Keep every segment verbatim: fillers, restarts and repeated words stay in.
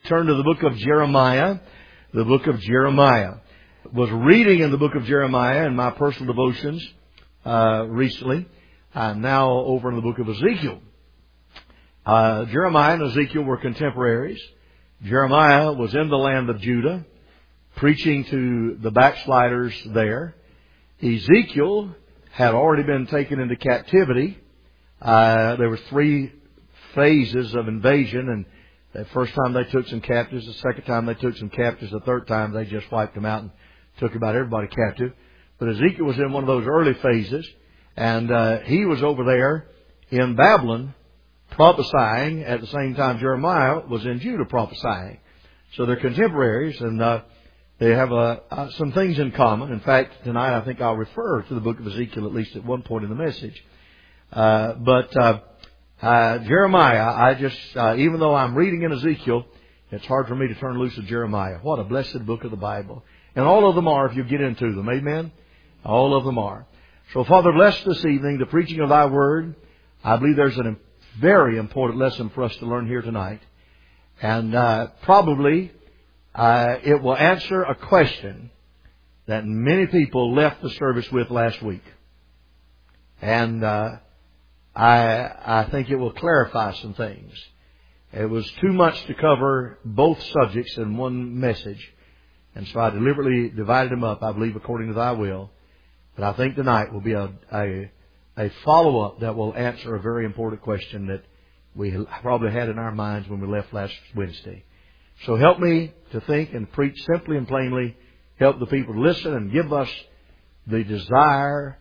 turn to the book of Jeremiah. The book of Jeremiah. Was reading in the book of Jeremiah in my personal devotions uh, recently. I'm now over in the book of Ezekiel. Uh, Jeremiah and Ezekiel were contemporaries. Jeremiah was in the land of Judah, preaching to the backsliders there. Ezekiel had already been taken into captivity. Uh, there were three phases of invasion, and the first time they took some captives, the second time they took some captives, the third time they just wiped them out and took about everybody captive. But Ezekiel was in one of those early phases, and uh, he was over there in Babylon prophesying at the same time Jeremiah was in Judah prophesying. So they're contemporaries, and uh, they have uh, uh, some things in common. In fact, tonight I think I'll refer to the book of Ezekiel at least at one point in the message. Uh, but uh, uh, Jeremiah, I just, uh, even though I'm reading in Ezekiel, it's hard for me to turn loose of Jeremiah. What a blessed book of the Bible. And all of them are if you get into them. Amen? All of them are. So, Father, bless this evening the preaching of Thy Word. I believe there's a very important lesson for us to learn here tonight. And uh, probably uh, it will answer a question that many people left the service with last week. And uh, I, I think it will clarify some things. It was too much to cover both subjects in one message. And so I deliberately divided them up, I believe, according to Thy will. But I think tonight will be a, a, a follow-up that will answer a very important question that we probably had in our minds when we left last Wednesday. So help me to think and preach simply and plainly. Help the people to listen and give us the desire,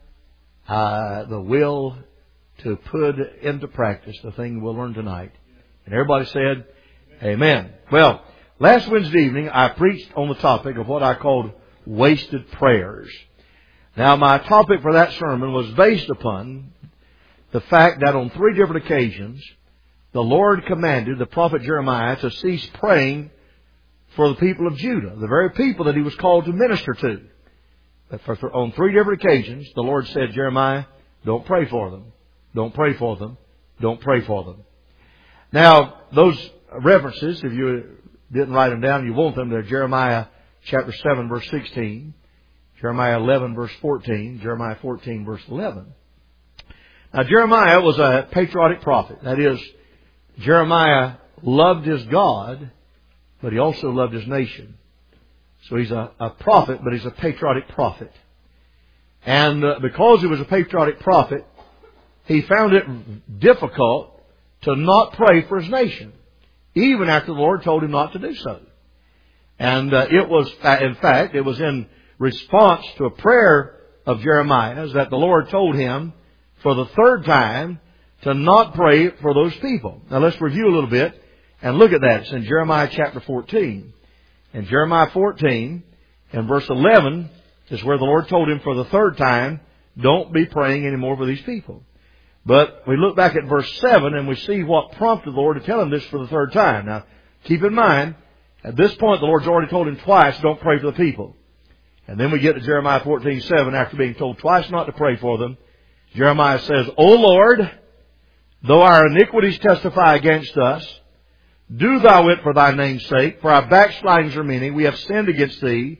uh, the will to put into practice the thing we'll learn tonight. And everybody said, Amen. Well, last Wednesday evening I preached on the topic of what I called wasted prayers. Now, my topic for that sermon was based upon the fact that on three different occasions the Lord commanded the prophet Jeremiah to cease praying for the people of Judah, the very people that he was called to minister to. But for, for, on three different occasions, the Lord said, Jeremiah, don't pray for them. Don't pray for them. Don't pray for them. Now, those references, if you didn't write them down, you want them. They're Jeremiah chapter seven, verse sixteen. Jeremiah eleven, verse fourteen. Jeremiah fourteen, verse eleven. Now, Jeremiah was a patriotic prophet. That is, Jeremiah loved his God, but he also loved his nation. So he's a, a prophet, but he's a patriotic prophet. And uh, because he was a patriotic prophet, he found it difficult to not pray for his nation, even after the Lord told him not to do so. And uh, it was, in fact, it was in response to a prayer of Jeremiah's that the Lord told him for the third time to not pray for those people. Now let's review a little bit and look at that. It's in Jeremiah chapter fourteen. In Jeremiah fourteen, in verse eleven, is where the Lord told him for the third time, don't be praying anymore for these people. But we look back at verse seven and we see what prompted the Lord to tell him this for the third time. Now, keep in mind, at this point the Lord's already told him twice, don't pray for the people. And then we get to Jeremiah fourteen seven, after being told twice not to pray for them. Jeremiah says, O Lord, though our iniquities testify against us, do Thou it for Thy name's sake, for our backslidings are many, we have sinned against Thee.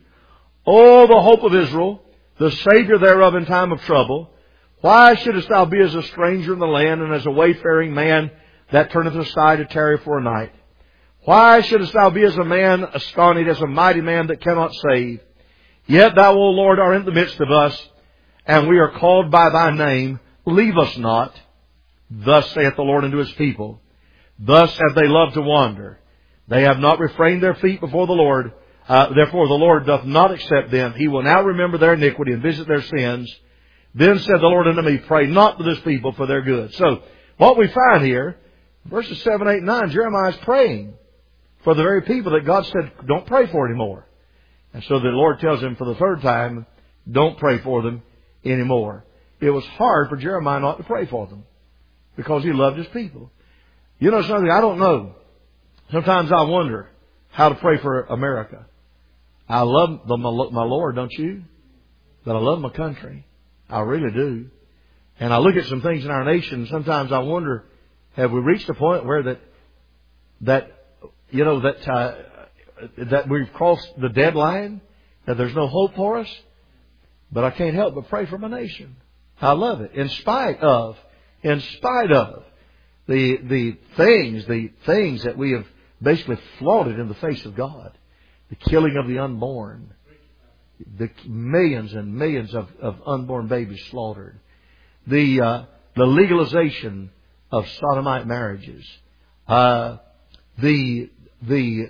O the hope of Israel, the Savior thereof in time of trouble, why shouldest Thou be as a stranger in the land, and as a wayfaring man that turneth aside to tarry for a night? Why shouldest Thou be as a man astonished, as a mighty man that cannot save? Yet Thou, O Lord, art in the midst of us, and we are called by Thy name. Leave us not. Thus saith the Lord unto His people. Thus have they loved to wander. They have not refrained their feet before the Lord. Uh, therefore the Lord doth not accept them. He will now remember their iniquity and visit their sins. Then said the Lord unto me, pray not for this people for their good. So, what we find here, verses seven, eight, nine, Jeremiah is praying for the very people that God said, don't pray for anymore. And so the Lord tells him for the third time, don't pray for them anymore. It was hard for Jeremiah not to pray for them because he loved his people. You know something? I don't know. Sometimes I wonder how to pray for America. I love the, my, my Lord, don't you? But I love my country. I really do. And I look at some things in our nation, and sometimes I wonder, have we reached a point where that that you know, that uh, that we've crossed the deadline, that there's no hope for us. But I can't help but pray for my nation. I love it. In spite of, in spite of the the things, the things that we have basically flaunted in the face of God. The killing of the unborn. The millions and millions of, of unborn babies slaughtered. The uh, the legalization of sodomite marriages. Uh, the the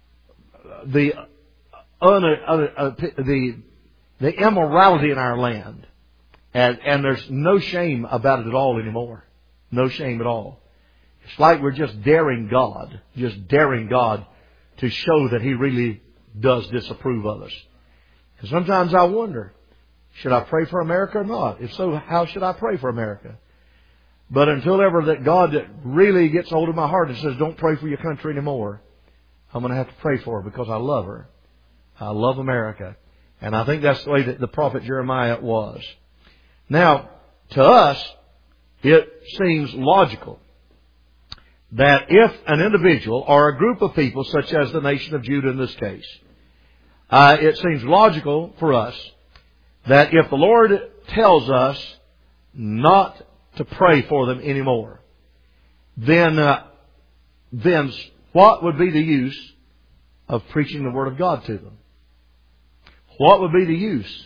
the un, uh, uh, the the immorality in our land, and and there's no shame about it at all anymore. No shame at all. It's like we're just daring God, just daring God to show that He really does disapprove of us. And sometimes I wonder, should I pray for America or not? If so, how should I pray for America? But until ever that God really gets hold of my heart and says, don't pray for your country anymore, I'm going to have to pray for her because I love her. I love America. And I think that's the way that the prophet Jeremiah was. Now, to us, it seems logical that if an individual or a group of people, such as the nation of Judah in this case, uh, it seems logical for us that if the Lord tells us not to pray for them anymore, then uh, then what would be the use of preaching the Word of God to them? What would be the use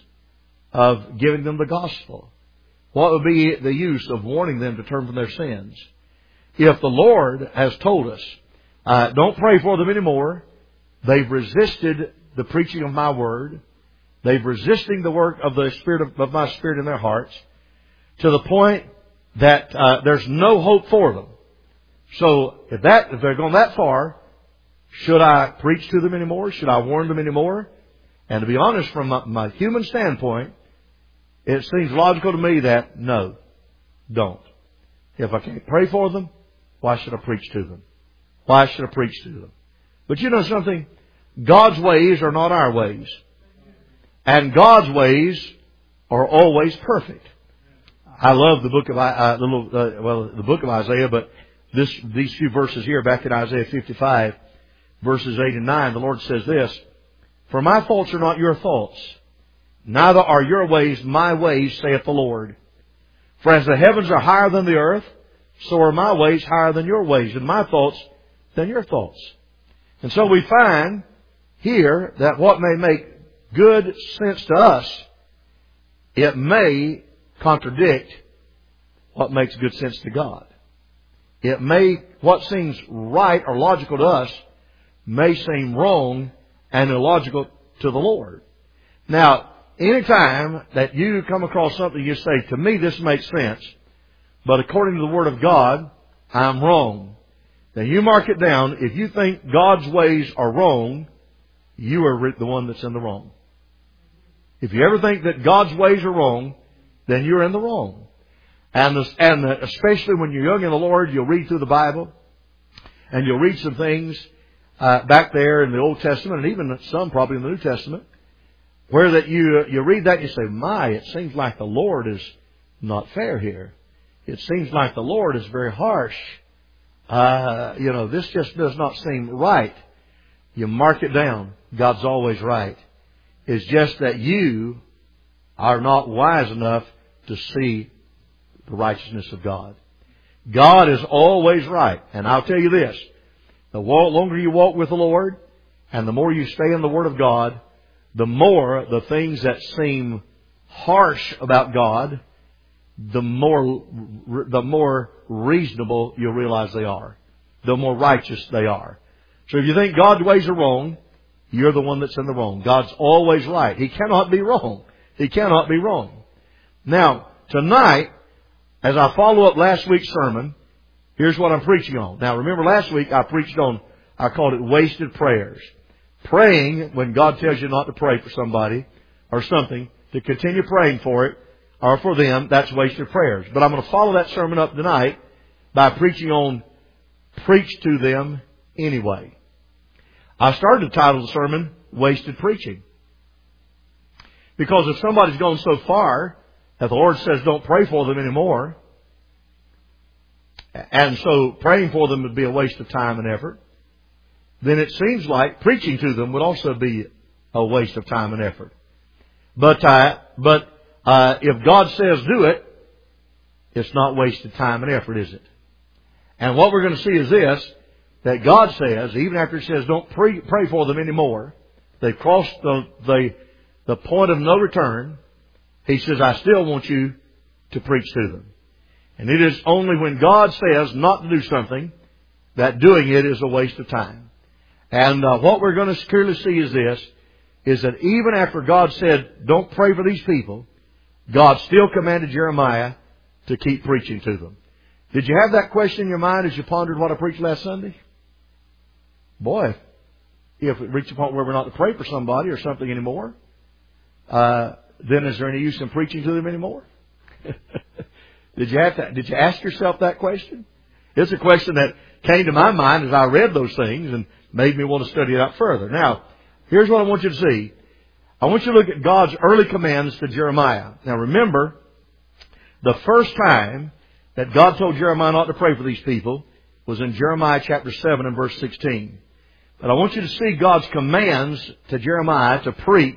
of giving them the gospel? What would be the use of warning them to turn from their sins? If the Lord has told us, uh, don't pray for them anymore, they've resisted the preaching of my Word, they've resisting the work of the Spirit of, of my Spirit in their hearts, to the point that uh, there's no hope for them. So if that if they're gone that far, should I preach to them anymore? Should I warn them anymore? And to be honest, from my, my human standpoint, it seems logical to me that no, don't. If I can't pray for them, why should I preach to them? Why should I preach to them? But you know something? God's ways are not our ways. And God's ways are always perfect. I love the book of uh, the little, uh, well, the book of Isaiah, but this these few verses here, back in Isaiah fifty-five, verses eight and nine, the Lord says this: "For my thoughts are not your thoughts, neither are your ways my ways, saith the Lord. For as the heavens are higher than the earth, so are my ways higher than your ways, and my thoughts than your thoughts." And so we find here that what may make good sense to us, it may contradict what makes good sense to God. It may, what seems right or logical to us, may seem wrong and illogical to the Lord. Now, anytime that you come across something you say, to me this makes sense, but according to the Word of God, I'm wrong, then you mark it down. If you think God's ways are wrong, you are the one that's in the wrong. If you ever think that God's ways are wrong, then you're in the wrong. And, the, and the, especially when you're young in the Lord, you'll read through the Bible, and you'll read some things uh, back there in the Old Testament, and even some probably in the New Testament, where that you you read that and you say, my, it seems like the Lord is not fair here. It seems like the Lord is very harsh. Uh, you know, this just does not seem right. You mark it down. God's always right. It's just that you are not wise enough to see the righteousness of God. God is always right. And I'll tell you this, the longer you walk with the Lord and the more you stay in the Word of God, the more the things that seem harsh about God, the more the more reasonable you'll realize they are. The more righteous they are. So if you think God's ways are wrong, you're the one that's in the wrong. God's always right. He cannot be wrong. He cannot be wrong. Now, tonight, as I follow up last week's sermon, here's what I'm preaching on. Now, remember last week I preached on, I called it wasted prayers. Praying when God tells you not to pray for somebody or something, to continue praying for it or for them, that's wasted prayers. But I'm going to follow that sermon up tonight by preaching on preach to them anyway. I started the title of the sermon, Wasted Preaching. Because if somebody's gone so far that the Lord says don't pray for them anymore, and so praying for them would be a waste of time and effort, then it seems like preaching to them would also be a waste of time and effort. But, uh, but, uh, if God says do it, it's not wasted time and effort, is it? And what we're going to see is this, that God says, even after He says don't pray, pray for them anymore, they've crossed the, the, the point of no return, He says, I still want you to preach to them. And it is only when God says not to do something that doing it is a waste of time. And uh, what we're going to clearly see is this, is that even after God said, don't pray for these people, God still commanded Jeremiah to keep preaching to them. Did you have that question in your mind as you pondered what I preached last Sunday? Boy, if it reached a point where we're not to pray for somebody or something anymore, uh, then is there any use in preaching to them anymore? Did you have to, did you ask yourself that question? It's a question that came to my mind as I read those things and made me want to study it out further. Now, here's what I want you to see. I want you to look at God's early commands to Jeremiah. Now remember, the first time that God told Jeremiah not to pray for these people was in Jeremiah chapter seven and verse sixteen. But I want you to see God's commands to Jeremiah to preach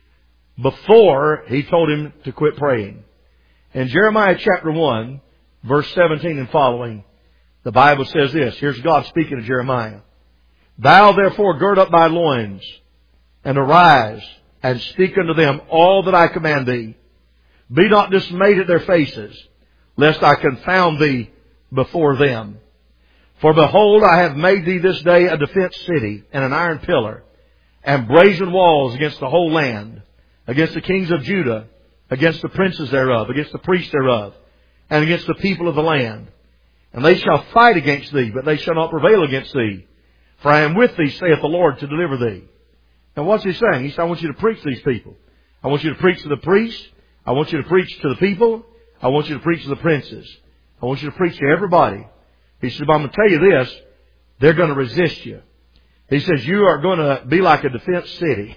before He told him to quit praying. In Jeremiah chapter one, verse seventeen and following, the Bible says this. Here's God speaking to Jeremiah. Thou therefore gird up thy loins, and arise, and speak unto them all that I command thee. Be not dismayed at their faces, lest I confound thee before them. For behold, I have made thee this day a defense city, and an iron pillar, and brazen walls against the whole land, against the kings of Judah, against the princes thereof, against the priests thereof, and against the people of the land. And they shall fight against thee, but they shall not prevail against thee. For I am with thee, saith the Lord, to deliver thee. Now what's He saying? He said, I want you to preach to these people. I want you to preach to the priests. I want you to preach to the people. I want you to preach to the princes. I want you to preach to everybody. He said, but I'm going to tell you this, they're going to resist you. He says, you are going to be like a defense city.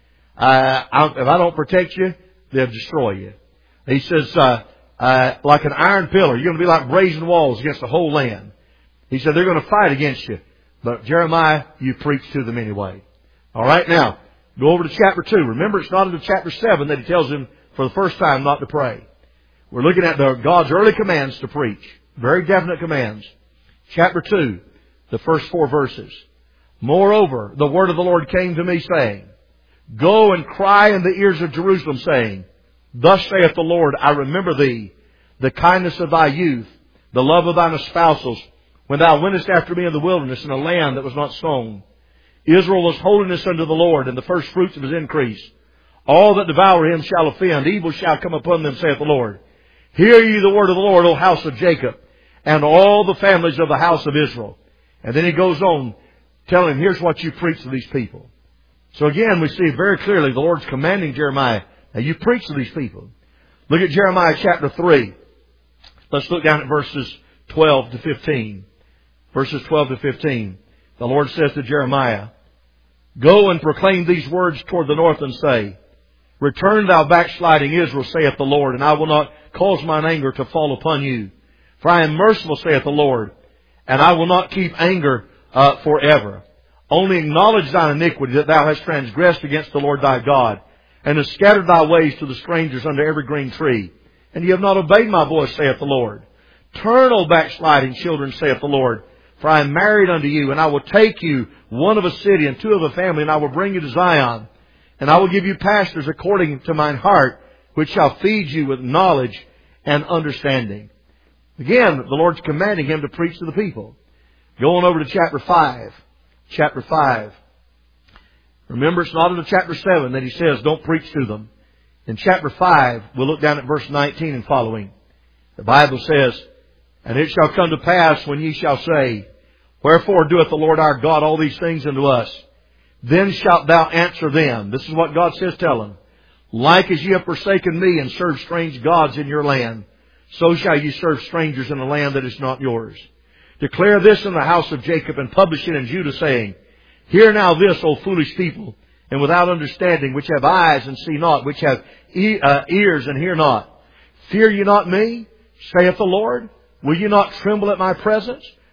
uh, if I don't protect you, they'll destroy you. He says, uh, uh, like an iron pillar, you're going to be like brazen walls against the whole land. He said, they're going to fight against you. But Jeremiah, you preach to them anyway. All right, now, go over to chapter two. Remember, it's not until chapter seven that He tells him for the first time not to pray. We're looking at the, God's early commands to preach. Very definite commands. Chapter two, the first four verses. Moreover, the word of the Lord came to me, saying, Go and cry in the ears of Jerusalem, saying, Thus saith the Lord, I remember thee, the kindness of thy youth, the love of thine espousals, when thou wentest after me in the wilderness, in a land that was not sown. Israel was holiness unto the Lord, and the first fruits of His increase. All that devour him shall offend, evil shall come upon them, saith the Lord. Hear ye the word of the Lord, O house of Jacob, and all the families of the house of Israel. And then he goes on telling, here's what you preach to these people. So again, we see very clearly the Lord's commanding Jeremiah, now you preach to these people. Look at Jeremiah chapter three. Let's look down at verses twelve to fifteen. Verses twelve to fifteen. The Lord says to Jeremiah, Go and proclaim these words toward the north and say, Return thou backsliding Israel, saith the Lord, and I will not cause mine anger to fall upon you. For I am merciful, saith the Lord, and I will not keep anger uh, forever. Only acknowledge thine iniquity, that thou hast transgressed against the Lord thy God, and hast scattered thy ways to the strangers under every green tree. And ye have not obeyed my voice, saith the Lord. Turn, O backsliding children, saith the Lord, for I am married unto you, and I will take you, one of a city and two of a family, and I will bring you to Zion. And I will give you pastors according to mine heart, which shall feed you with knowledge and understanding. Again, the Lord's commanding him to preach to the people. Go on over to chapter five. Chapter five. Remember, it's not in chapter seven that he says, don't preach to them. In chapter five, we'll look down at verse nineteen and following. The Bible says, And it shall come to pass when ye shall say, Wherefore doeth the Lord our God all these things unto us? Then shalt thou answer them. This is what God says, tell them. Like as ye have forsaken me and served strange gods in your land, so shall ye serve strangers in a land that is not yours. Declare this in the house of Jacob, and publish it in Judah, saying, Hear now this, O foolish people, and without understanding, which have eyes and see not, which have e- uh, ears and hear not. Fear ye not me, saith the Lord? Will ye not tremble at my presence?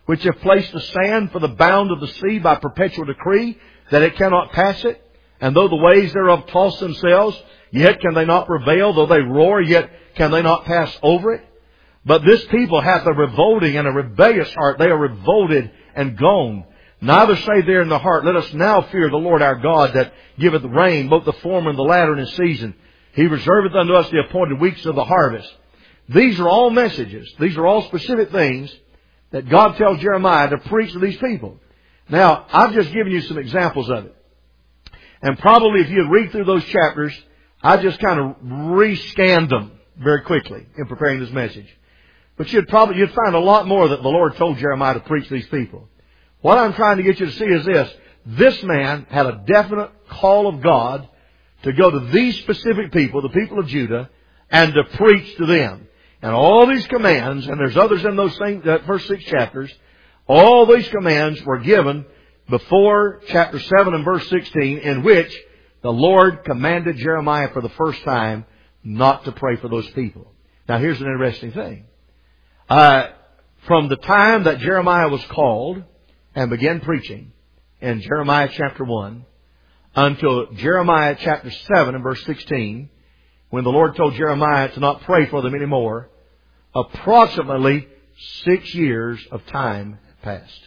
which have placed the sand for the bound of the sea by perpetual decree, that it cannot pass it? And though the waves thereof toss themselves, yet can they not prevail. Though they roar, yet can they not pass over it. But this people hath a revolting and a rebellious heart. They are revolted and gone. Neither say they in the heart, let us now fear the Lord our God, that giveth rain, both the former and the latter in his season. He reserveth unto us the appointed weeks of the harvest. These are all messages. These are all specific things that God tells Jeremiah to preach to these people. Now, I've just given you some examples of it. And probably if you read through those chapters, I just kind of re-scanned them very quickly in preparing this message. But you'd probably, you'd find a lot more that the Lord told Jeremiah to preach to these people. What I'm trying to get you to see is this. This man had a definite call of God to go to these specific people, the people of Judah, and to preach to them. And all these commands, and there's others in those same, uh, first six chapters, all these commands were given before chapter seven and verse sixteen, in which the Lord commanded Jeremiah for the first time not to pray for those people. Now here's an interesting thing. Uh, from the time that Jeremiah was called and began preaching in Jeremiah chapter one until Jeremiah chapter seven and verse sixteen, when the Lord told Jeremiah to not pray for them anymore, approximately six years of time passed.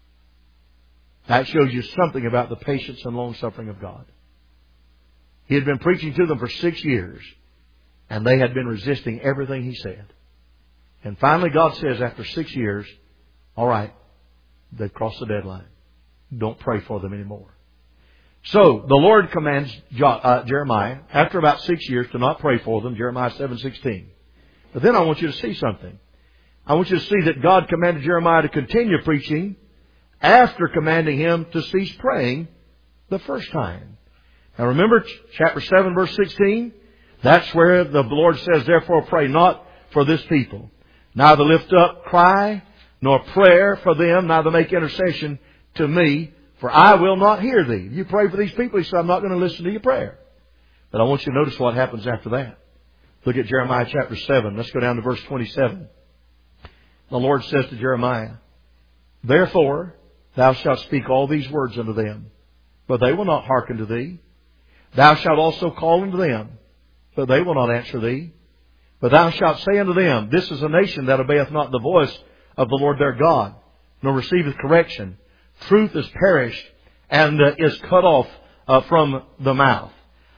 That shows you something about the patience and long-suffering of God. He had been preaching to them for six years, and they had been resisting everything He said. And finally God says after six years, all right, they've crossed the deadline. Don't pray for them anymore. So the Lord commands Jeremiah, after about six years, to not pray for them, Jeremiah seven sixteen. But then I want you to see something. I want you to see that God commanded Jeremiah to continue preaching after commanding him to cease praying the first time. Now remember chapter seven verse sixteen? That's where the Lord says, therefore pray not for this people. Neither lift up cry nor prayer for them, neither make intercession to me, for I will not hear thee. You pray for these people, He said, I'm not going to listen to your prayer. But I want you to notice what happens after that. Look at Jeremiah chapter seven. Let's go down to verse twenty-seven. The Lord says to Jeremiah, therefore thou shalt speak all these words unto them, but they will not hearken to thee. Thou shalt also call unto them, but they will not answer thee. But thou shalt say unto them, this is a nation that obeyeth not the voice of the Lord their God, nor receiveth correction. Truth is perished and uh, is cut off uh, from the mouth.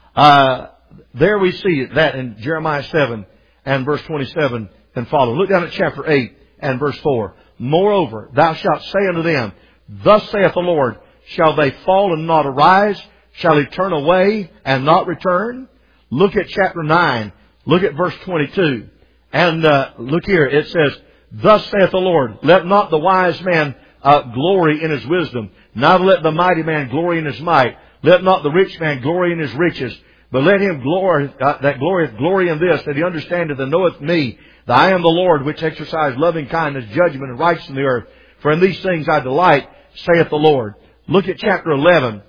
Uh, there we see that in Jeremiah seven and verse twenty-seven and follow. Look down at chapter eight and verse four. Moreover, thou shalt say unto them, thus saith the Lord, shall they fall and not arise? Shall He turn away and not return? Look at chapter nine. Look at verse twenty-two. And uh, look here. It says, thus saith the Lord, let not the wise man uh, glory in his wisdom, neither let the mighty man glory in his might. Let not the rich man glory in his riches, but let him glory, uh, that glorieth glory in this, that he understandeth and knoweth me, that I am the Lord, which exercise loving kindness, judgment, and righteousness in the earth. For in these things I delight, saith the Lord. Look at chapter eleven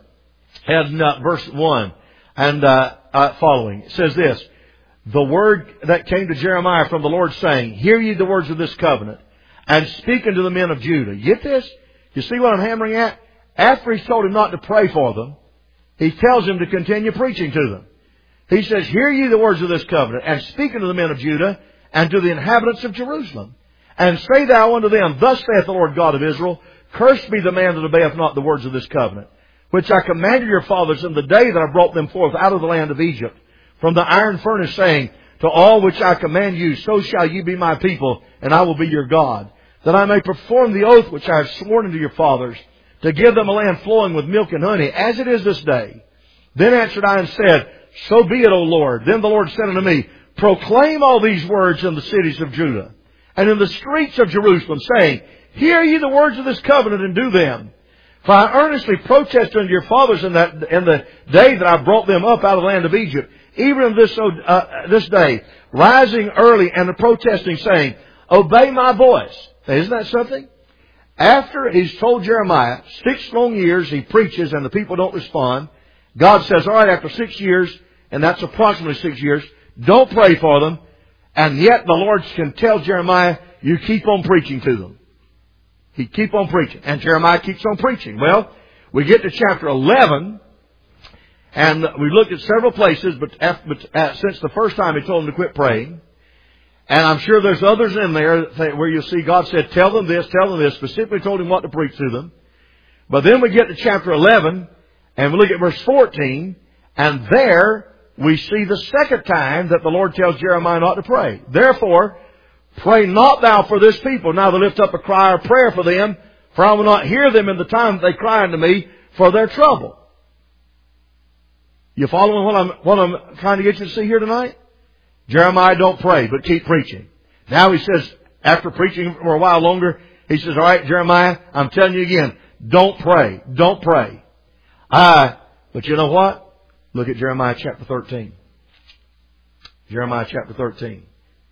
and uh, verse one and uh, uh, following. It says this, the word that came to Jeremiah from the Lord, saying, hear ye the words of this covenant, and speak unto the men of Judah. You get this? You see what I'm hammering at? After He's told him not to pray for them, He tells him to continue preaching to them. He says, hear ye the words of this covenant, and speak unto the men of Judah, and to the inhabitants of Jerusalem. And say thou unto them, thus saith the Lord God of Israel, cursed be the man that obeyeth not the words of this covenant, which I commanded your fathers in the day that I brought them forth out of the land of Egypt, from the iron furnace, saying, to all which I command you, so shall ye be my people, and I will be your God, that I may perform the oath which I have sworn unto your fathers, to give them a land flowing with milk and honey, as it is this day. Then answered I and said, so be it, O Lord. Then the Lord said unto me, proclaim all these words in the cities of Judah, and in the streets of Jerusalem, saying, hear ye the words of this covenant, and do them. For I earnestly protest unto your fathers in that in the day that I brought them up out of the land of Egypt, even in this uh, this day, rising early and protesting, saying, obey my voice. Now, isn't that something? After He's told Jeremiah, six long years He preaches and the people don't respond, God says, all right, after six years, and that's approximately six years, don't pray for them. And yet the Lord can tell Jeremiah, you keep on preaching to them. He keep on preaching. And Jeremiah keeps on preaching. Well, we get to chapter eleven, and we looked at several places, but, after, but uh, since the first time he told them to quit praying, and I'm sure there's others in there where you'll see God said, tell them this, tell them this, specifically told him what to preach to them. But then we get to chapter eleven, and we look at verse fourteen, and there we see the second time that the Lord tells Jeremiah not to pray. Therefore, pray not thou for this people, now to lift up a cry or prayer for them, for I will not hear them in the time that they cry unto me for their trouble. You following what I'm, what I'm trying to get you to see here tonight? Jeremiah, don't pray, but keep preaching. Now he says, after preaching for a while longer, he says, all right, Jeremiah, I'm telling you again, don't pray. Don't pray. Uh, but you know what? Look at Jeremiah chapter thirteen. Jeremiah chapter thirteen.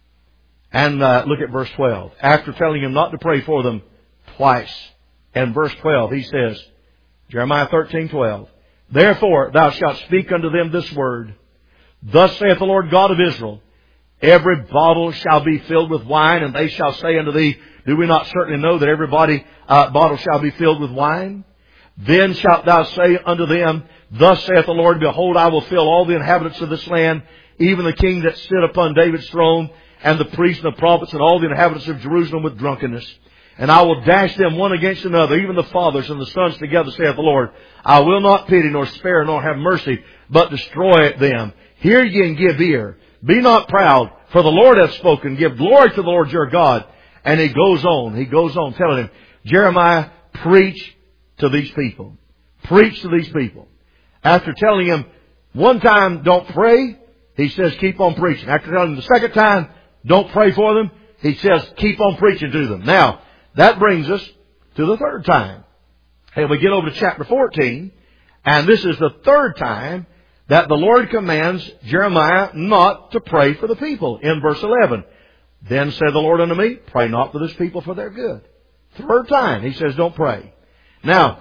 And uh, look at verse twelve. After telling him not to pray for them twice. And verse twelve, he says, Jeremiah thirteen twelve, therefore thou shalt speak unto them this word. Thus saith the Lord God of Israel, every bottle shall be filled with wine, and they shall say unto thee, do we not certainly know that every body, uh, bottle shall be filled with wine? Then shalt thou say unto them, thus saith the Lord, behold, I will fill all the inhabitants of this land, even the king that sit upon David's throne, and the priests and the prophets, and all the inhabitants of Jerusalem with drunkenness. And I will dash them one against another, even the fathers and the sons together, saith the Lord. I will not pity, nor spare, nor have mercy, but destroy them. Hear ye and give ear. Be not proud, for the Lord hath spoken. Give glory to the Lord your God. And he goes on, he goes on telling him, Jeremiah, preach to these people. Preach to these people. After telling him one time, don't pray, he says, keep on preaching. After telling him the second time, don't pray for them, he says, keep on preaching to them. Now, that brings us to the third time. And we get over to chapter fourteen, and this is the third time that the Lord commands Jeremiah not to pray for the people. In verse eleven, then said the Lord unto me, pray not for this people for their good. Third time, he says, don't pray. Now,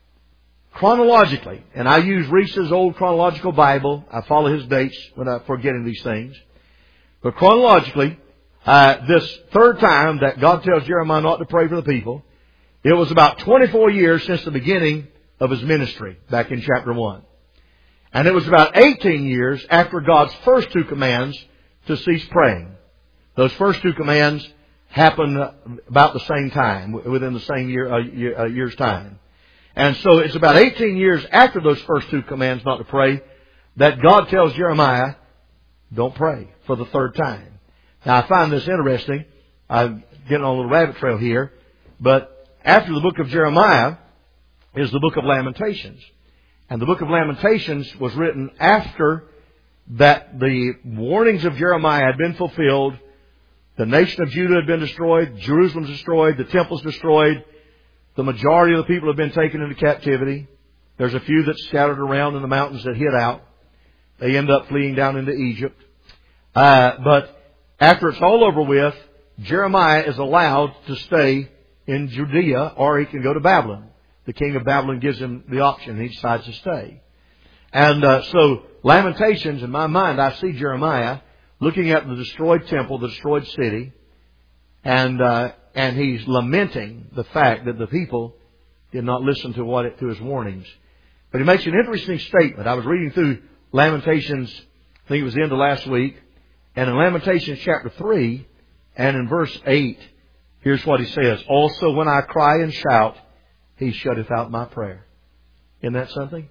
chronologically, and I use Reese's old chronological Bible. I follow his dates when I'm forgetting these things. But chronologically, uh, this third time that God tells Jeremiah not to pray for the people, it was about twenty-four years since the beginning of his ministry, back in chapter one. And it was about eighteen years after God's first two commands to cease praying. Those first two commands happened about the same time, within the same year, uh, year, uh, year's time. And so it's about eighteen years after those first two commands not to pray that God tells Jeremiah, don't pray for the third time. Now I find this interesting. I'm getting on a little rabbit trail here. But after the book of Jeremiah is the book of Lamentations. And the book of Lamentations was written after that the warnings of Jeremiah had been fulfilled. The nation of Judah had been destroyed. Jerusalem destroyed. The temples destroyed. The majority of the people have been taken into captivity. There's a few that scattered around in the mountains that hid out. They end up fleeing down into Egypt. Uh, but after it's all over with, Jeremiah is allowed to stay in Judea, or he can go to Babylon. The king of Babylon gives him the option. He decides to stay. And uh, so Lamentations, in my mind, I see Jeremiah looking at the destroyed temple, the destroyed city, and uh, and he's lamenting the fact that the people did not listen to what it, to his warnings. But he makes an interesting statement. I was reading through Lamentations, I think it was the end of last week, and in Lamentations chapter three and in verse eight, here's what he says. Also when I cry and shout, he shutteth out my prayer. Isn't that something?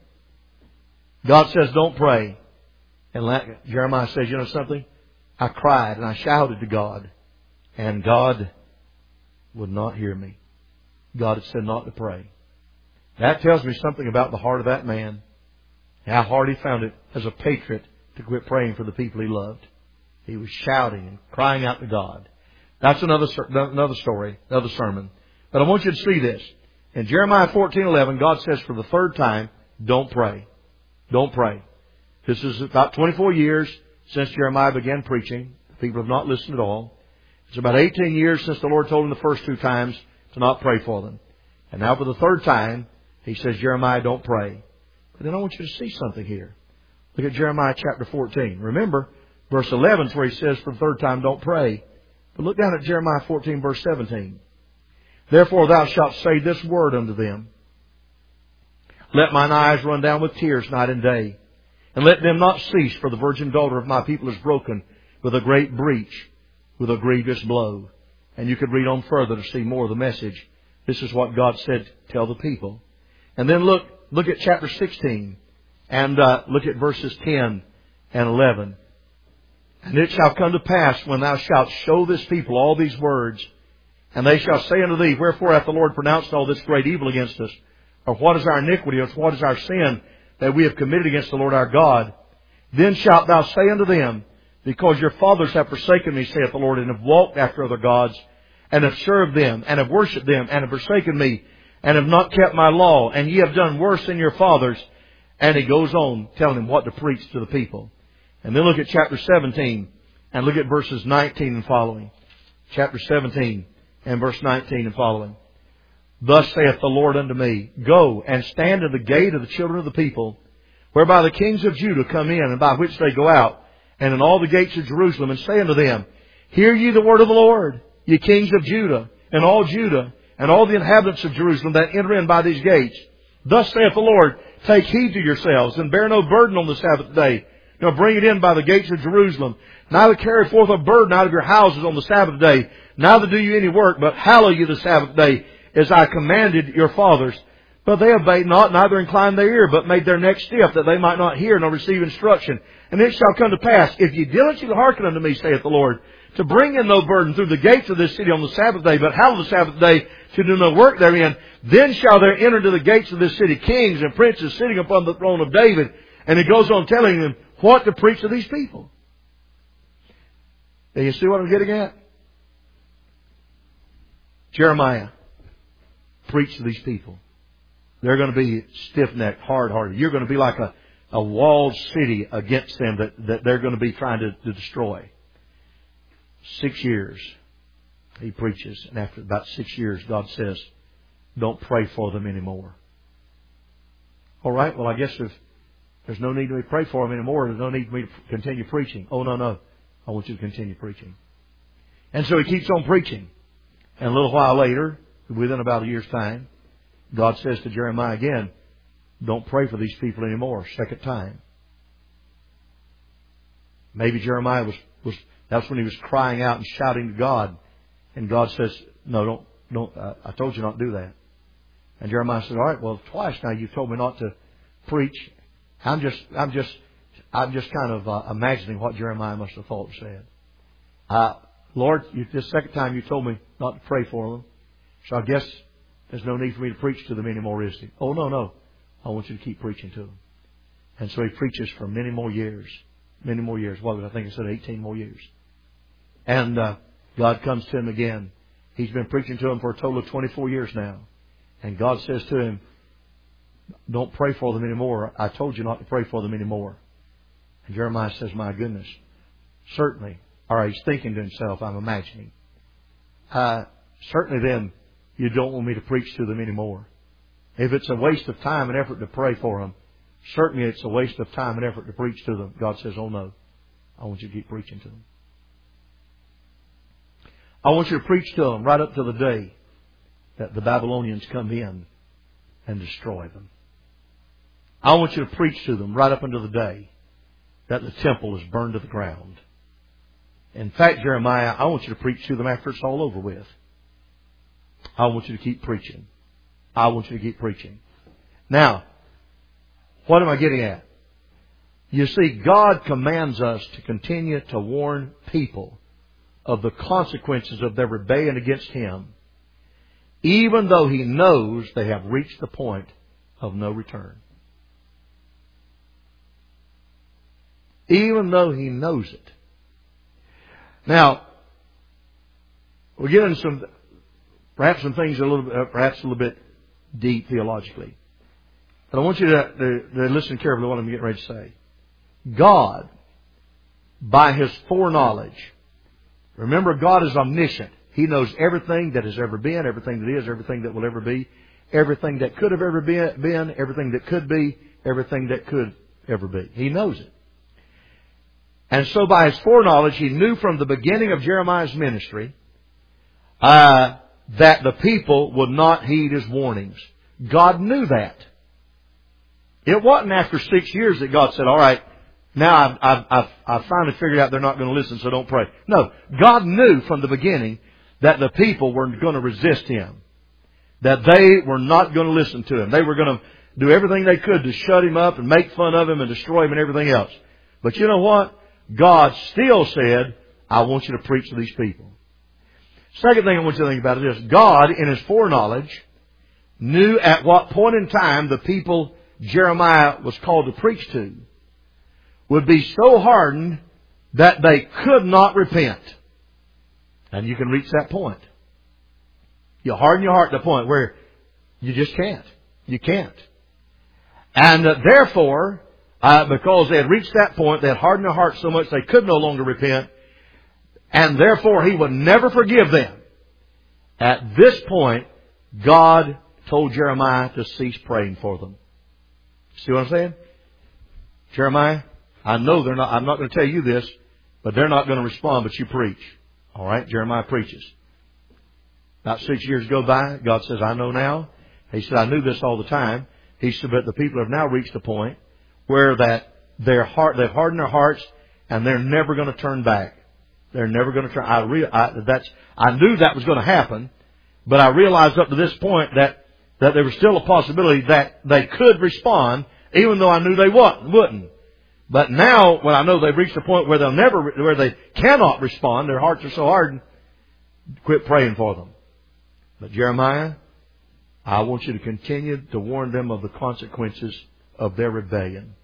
God says, don't pray. And Jeremiah says, you know something? I cried and I shouted to God, and God would not hear me. God had said not to pray. That tells me something about the heart of that man. How hard he found it as a patriot to quit praying for the people he loved. He was shouting and crying out to God. That's another another story, another sermon. But I want you to see this. In Jeremiah fourteen eleven, God says for the third time, don't pray. Don't pray. This is about twenty-four years since Jeremiah began preaching. The people have not listened at all. It's about eighteen years since the Lord told him the first two times to not pray for them. And now for the third time, he says, Jeremiah, don't pray. But then I want you to see something here. Look at Jeremiah chapter fourteen. Remember, verse eleven is where he says for the third time, don't pray. But look down at Jeremiah fourteen, verse seventeen. Therefore thou shalt say this word unto them. Let mine eyes run down with tears night and day. And let them not cease, for the virgin daughter of my people is broken with a great breach, with a grievous blow. And you could read on further to see more of the message. This is what God said, tell the people. And then look, look at chapter sixteen. And uh, look at verses ten and eleven. And it shall come to pass, when thou shalt show this people all these words, and they shall say unto thee, Wherefore hath the Lord pronounced all this great evil against us? Or what is our iniquity, or what is our sin that we have committed against the Lord our God? Then shalt thou say unto them, Because your fathers have forsaken me, saith the Lord, and have walked after other gods, and have served them, and have worshipped them, and have forsaken me, and have not kept my law, and ye have done worse than your fathers. And he goes on telling them what to preach to the people. And then look at chapter seventeen, and look at verses nineteen and following. Chapter seventeen and verse nineteen and following. Thus saith the Lord unto me, Go and stand at the gate of the children of the people, whereby the kings of Judah come in, and by which they go out, and in all the gates of Jerusalem, and say unto them, Hear ye the word of the Lord, ye kings of Judah, and all Judah, and all the inhabitants of Jerusalem that enter in by these gates. Thus saith the Lord, Take heed to yourselves, and bear no burden on the Sabbath day, nor bring it in by the gates of Jerusalem. Neither carry forth a burden out of your houses on the Sabbath day. Neither do you any work, but hallow you the Sabbath day, as I commanded your fathers. But they obeyed not, neither inclined their ear, but made their neck stiff, that they might not hear nor receive instruction. And it shall come to pass, if ye diligently hearken unto me, saith the Lord, to bring in no burden through the gates of this city on the Sabbath day, but hallow the Sabbath day, to do no work therein, then shall there enter into the gates of this city kings and princes sitting upon the throne of David. And it goes on telling them what to preach to these people. Do you see what I'm getting at? Jeremiah preached to these people. They're going to be stiff-necked, hard-hearted. You're going to be like a, a walled city against them that, that they're going to be trying to, to destroy. Six years he preaches, and after about six years God says, don't pray for them anymore. All right, well I guess if there's no need to pray for them anymore, there's no need for me to continue preaching. Oh no, no. I want you to continue preaching. And so he keeps on preaching. And a little while later, within about a year's time, God says to Jeremiah again, don't pray for these people anymore. Second time. Maybe Jeremiah was, was that's when he was crying out and shouting to God. And God says, no, don't, don't, uh, I told you not to do that. And Jeremiah said, all right, well, twice now you've told me not to preach. I'm just, I'm just, I'm just kind of uh, imagining what Jeremiah must have thought and said. Uh, Lord, you, this second time you told me not to pray for them. So I guess there's no need for me to preach to them anymore, is there? Oh, no, no. I want you to keep preaching to them. And so he preaches for many more years. Many more years. What was I think I said eighteen more years. And uh, God comes to him again. He's been preaching to him for a total of twenty-four years now. And God says to him, don't pray for them anymore. I told you not to pray for them anymore. And Jeremiah says, my goodness, certainly. All right, he's thinking to himself, I'm imagining. Uh, certainly then, you don't want me to preach to them anymore. If it's a waste of time and effort to pray for them, certainly it's a waste of time and effort to preach to them. God says, oh no, I want you to keep preaching to them. I want you to preach to them right up to the day that the Babylonians come in and destroy them. I want you to preach to them right up until the day that the temple is burned to the ground. In fact, Jeremiah, I want you to preach to them after it's all over with. I want you to keep preaching. I want you to keep preaching. Now, what am I getting at? You see, God commands us to continue to warn people of the consequences of their rebellion against Him, even though He knows they have reached the point of no return. Even though He knows it. Now, we're getting some, perhaps some things a little, uh, perhaps a little bit deep theologically. But I want you to, to, to listen carefully to what I'm getting ready to say. God, by His foreknowledge, remember God is omniscient. He knows everything that has ever been, everything that is, everything that will ever be, everything that could have ever been, everything that could be, everything that could ever be. He knows it. And so by His foreknowledge, He knew from the beginning of Jeremiah's ministry uh, that the people would not heed His warnings. God knew that. It wasn't after six years that God said, all right, now I've, I've, I've, I've finally figured out they're not going to listen, so don't pray. No, God knew from the beginning that the people were going to resist Him. That they were not going to listen to Him. They were going to do everything they could to shut Him up and make fun of Him and destroy Him and everything else. But you know what? God still said, I want you to preach to these people. Second thing I want you to think about is this. God, in His foreknowledge, knew at what point in time the people Jeremiah was called to preach to would be so hardened that they could not repent. And you can reach that point. You harden your heart to the point where you just can't. You can't. And uh, therefore, uh, because they had reached that point, they had hardened their hearts so much they could no longer repent, and therefore He would never forgive them. At this point, God told Jeremiah to cease praying for them. See what I'm saying? Jeremiah, I know they're not, I'm not going to tell you this, but they're not going to respond, but you preach. All right? Jeremiah preaches. About six years go by, God says, I know now. He said, I knew this all the time. He said, but the people have now reached a point where that their heart, they've hardened their hearts, and they're never going to turn back. They're never going to turn. I, re, I, that's, I knew that was going to happen, but I realized up to this point that, that there was still a possibility that they could respond, even though I knew they wouldn't. But now, when I know they've reached a point where they'll never, where they cannot respond, their hearts are so hardened, quit praying for them. But Jeremiah, I want you to continue to warn them of the consequences of their rebellion.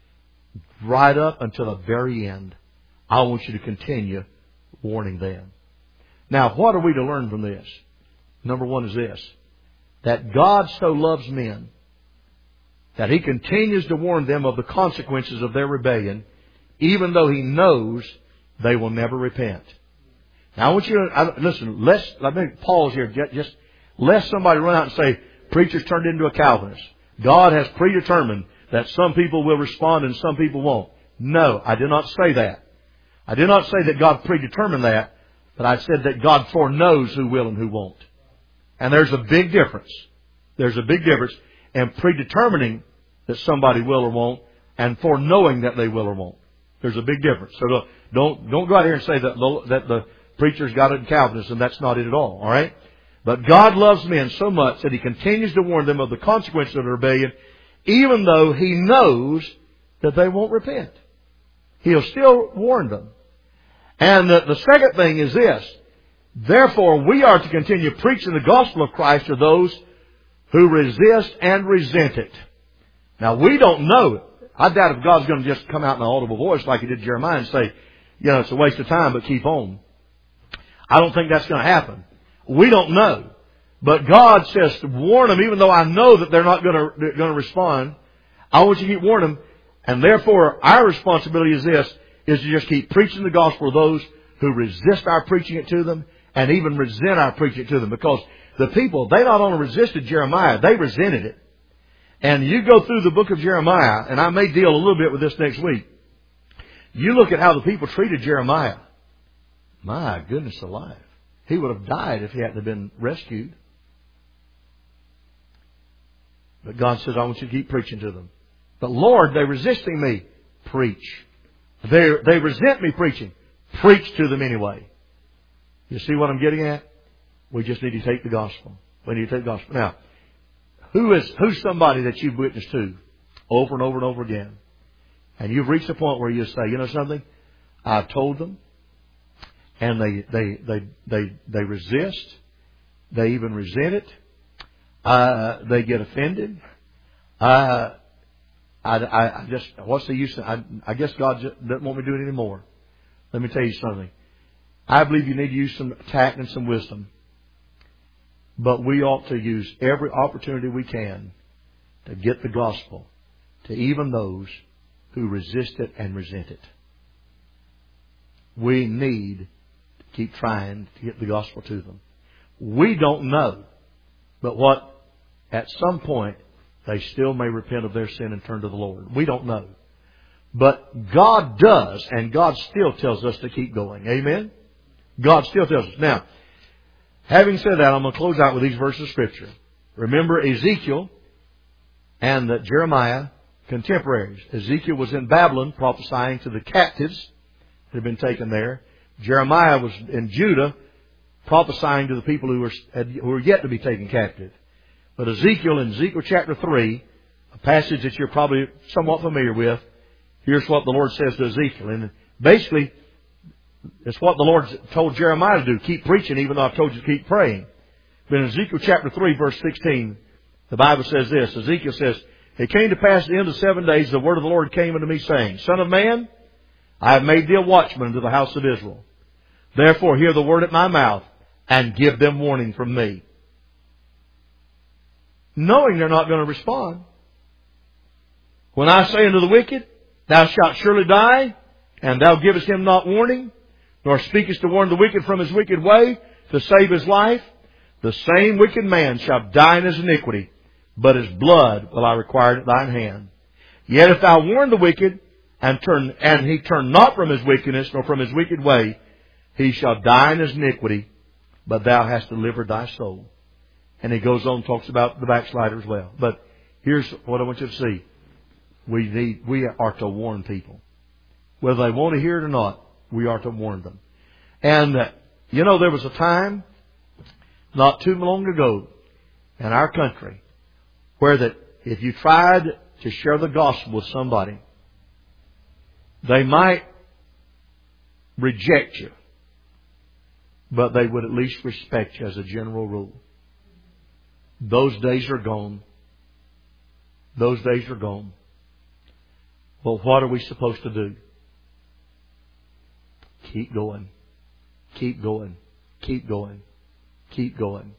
Right up until the very end, I want you to continue warning them. Now, what are we to learn from this? Number one is this, that God so loves men that He continues to warn them of the consequences of their rebellion, even though He knows they will never repent. Now, I want you to, I, listen, let's, let me pause here, just, just lest somebody run out and say, preacher's turned into a Calvinist. God has predetermined that some people will respond and some people won't. No, I did not say that. I did not say that God predetermined that, but I said that God foreknows who will and who won't. And there's a big difference. There's a big difference in predetermining that somebody will or won't and foreknowing that they will or won't. There's a big difference. So don't, don't go out here and say that the, that the preacher's got it in Calvinism. That's not it at all. All right? But God loves men so much that He continues to warn them of the consequences of their rebellion, even though He knows that they won't repent. He'll still warn them. And the, the second thing is this. Therefore, we are to continue preaching the gospel of Christ to those who resist and resent it. Now, we don't know. I doubt if God's going to just come out in an audible voice like He did Jeremiah and say, you know, it's a waste of time, but keep on. I don't think that's going to happen. We don't know. But God says to warn them, even though I know that they're not going to, going to respond. I want you to keep warning them. And therefore, our responsibility is this, is to just keep preaching the gospel to those who resist our preaching it to them and even resent our preaching it to them. Because the people, they not only resisted Jeremiah, they resented it. And you go through the book of Jeremiah, and I may deal a little bit with this next week. You look at how the people treated Jeremiah. My goodness alive. He would have died if he hadn't been rescued. But God says, I want you to keep preaching to them. But Lord, they're resisting me. Preach. They they resent me preaching. Preach to them anyway. You see what I'm getting at? We just need to take the gospel. We need to take the gospel. Now, who is who's somebody that you've witnessed to over and over and over again? And you've reached a point where you say, you know something? I've told them. And they they they they, they resist. They even resent it. Uh, they get offended. Uh, I, I, I just, what's the use? I, I guess God just doesn't want me to do it anymore. Let me tell you something. I believe you need to use some tact and some wisdom. But we ought to use every opportunity we can to get the gospel to even those who resist it and resent it. We need to keep trying to get the gospel to them. We don't know, but what at some point they still may repent of their sin and turn to the Lord. We don't know. But God does, and God still tells us to keep going. Amen? God still tells us. Now, Having said that, I'm going to close out with these verses of Scripture. Remember Ezekiel and Jeremiah, contemporaries. Ezekiel was in Babylon prophesying to the captives that had been taken there. Jeremiah was in Judah prophesying to the people who were, who were yet to be taken captive. But Ezekiel, in Ezekiel chapter three, a passage that you're probably somewhat familiar with, here's what the Lord says to Ezekiel. And basically, it's what the Lord told Jeremiah to do. Keep preaching, even though I've told you to keep praying. But in Ezekiel chapter three, verse sixteen, the Bible says this. Ezekiel says, "It came to pass at the end of seven days, the word of the Lord came unto me, saying, Son of man, I have made thee a watchman unto the house of Israel. Therefore hear the word at my mouth, and give them warning from me." Knowing they're not going to respond. "When I say unto the wicked, Thou shalt surely die, and thou givest him not warning, nor speakest to warn the wicked from his wicked way, to save his life, the same wicked man shall die in his iniquity, but his blood will I require at thine hand. Yet if thou warn the wicked, and turn and he turn not from his wickedness, nor from his wicked way, he shall die in his iniquity, but thou hast delivered thy soul." And he goes on and talks about the backslider as well. But here's what I want you to see. We need, we are to warn people. Whether they want to hear it or not, we are to warn them. And, uh, you know, there was a time, not too long ago, in our country, where that if you tried to share the gospel with somebody, they might reject you, but they would at least respect you as a general rule. Those days are gone. Those days are gone. Well, what are we supposed to do? Keep going. Keep going. Keep going. Keep going.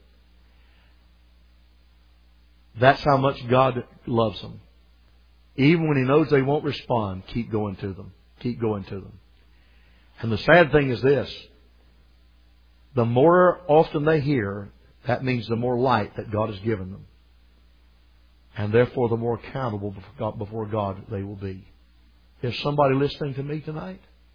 That's how much God loves them. Even when He knows they won't respond, keep going to them. Keep going to them. And the sad thing is this. The more often they hear, that means the more light that God has given them. And therefore the more accountable before God, before God they will be. Is somebody listening to me tonight?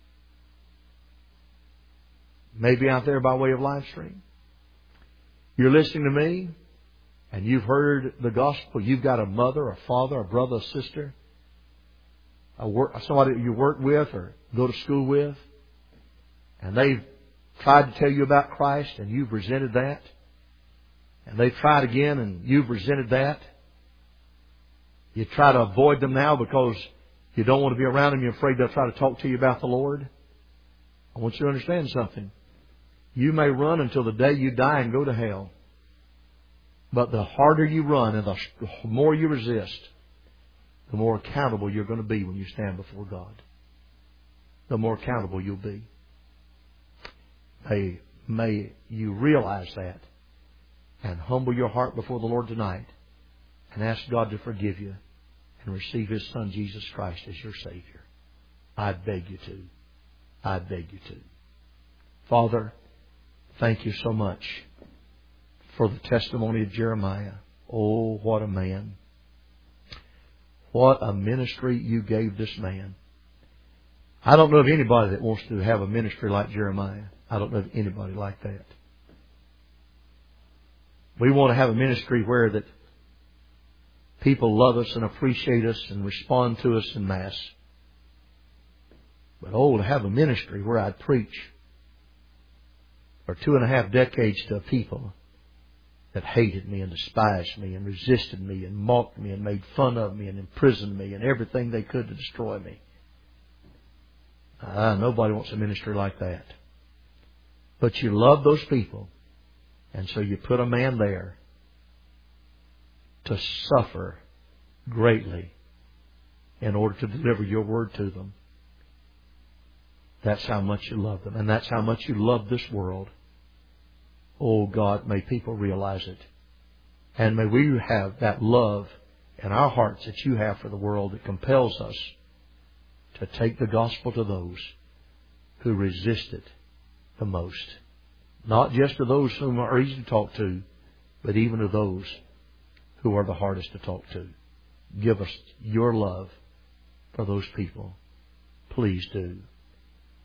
Maybe out there by way of live stream. You're listening to me and you've heard the gospel. You've got a mother, a father, a brother, a sister, a work, somebody you work with or go to school with, and they've tried to tell you about Christ and you've resented that. And they've tried again and you've resented that. You try to avoid them now because you don't want to be around them. You're afraid they'll try to talk to you about the Lord. I want you to understand something. You may run until the day you die and go to hell. But the harder you run and the more you resist, the more accountable you're going to be when you stand before God. The more accountable you'll be. May, may you realize that and humble your heart before the Lord tonight and ask God to forgive you and receive His Son Jesus Christ as your Savior. I beg you to. I beg you to. Father, thank you so much for the testimony of Jeremiah. Oh, what a man. What a ministry you gave this man. I don't know of anybody that wants to have a ministry like Jeremiah. I don't know of anybody like that. We want to have a ministry where that people love us and appreciate us and respond to us en masse. But oh, to have a ministry where I'd preach for two and a half decades to a people that hated me and despised me and resisted me and mocked me and made fun of me and imprisoned me and everything they could to destroy me. Ah, nobody wants a ministry like that. But you love those people, and so you put a man there to suffer greatly in order to deliver your word to them. That's how much you love them, and that's how much you love this world. Oh God, may people realize it. And may we have that love in our hearts that you have for the world that compels us to take the gospel to those who resist it the most. Not just to those whom are easy to talk to, but even to those who are the hardest to talk to. Give us your love for those people. Please do.